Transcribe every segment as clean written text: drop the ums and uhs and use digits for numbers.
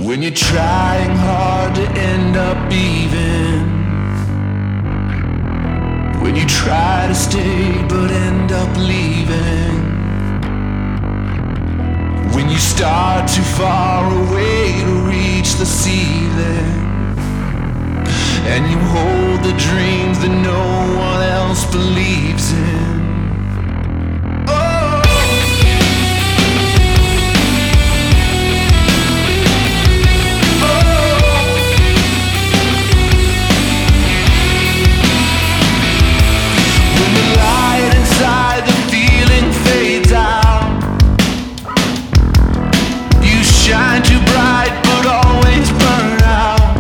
When you're trying hard to end up even, when you try to stay but end up leaving, when you start too far away to reach the ceiling, and you hold the dreams that no one else believes in. Inside the feeling fades out. You shine too bright but always burn out.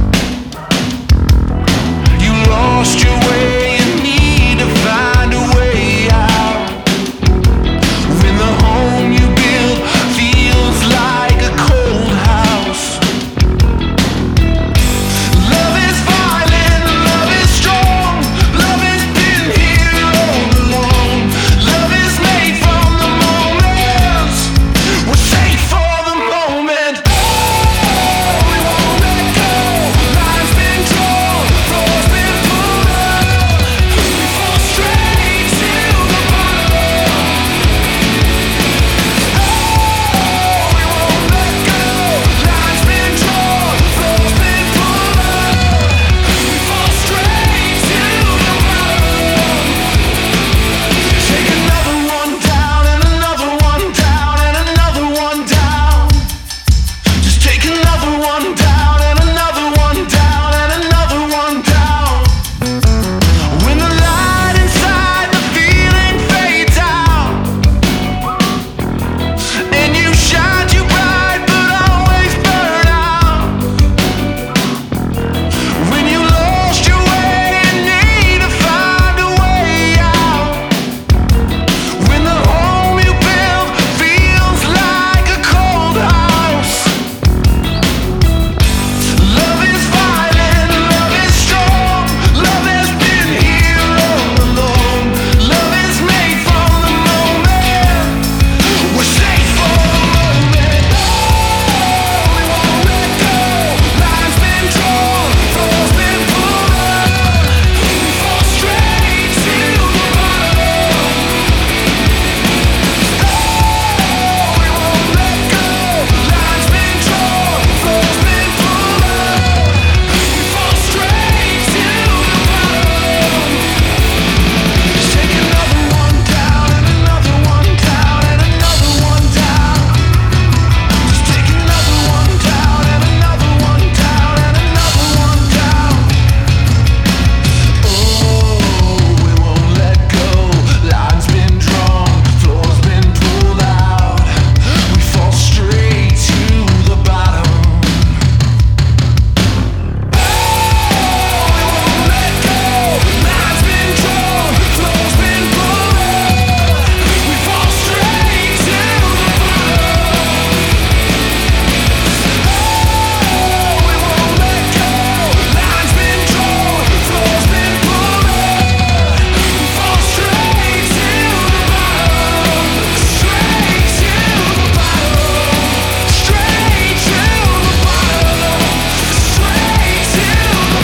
You lost your way and need to find a way out. When the home you build feels like a cold house. Love is violent, love is strong, love has been here all along. Love is made from the moment. We're safe for the moment. Oh, we won't let go. Lines been drawn, floors been pulled up. We fall straight to the bottom. Oh, we won't let go. Lines been drawn, floors been pulled up. We fall straight to the bottom. Take another one down and another one down and another one down. Just take another one down and another one down and another one down. When the light inside the feeling fades out, and you shine too bright but always burn out. When you lost your way and need to find a way out. When the home you build feels like a cold house. Love is violent, love is strong, love has been here all along. Love is made from the moment. We're safe for the moment. Oh, we won't let go. Lines been drawn, floors been pulled up. We fall straight to the bottom. Oh, we won't let go. Lines been drawn, floors been pulled up. We fall straight to the bottom. Just take another one down and another one down and another one down. Just take another one down and another one down and another one down. Oh, we won't let go. Lines been drawn, floors been pulled out. We fall straight to the bottom. Oh, we won't let go. Lines been drawn, floors been pulled out. We fall straight to the bottom. Oh, we won't let go. Lines been drawn, floors been pulled out. We fall straight to the bottom. Straight to the bottom. Straight to the bottom. Straight to the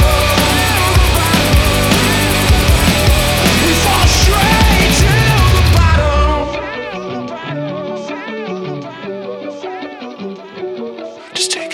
bottom. We fall straight to the bottom. Just take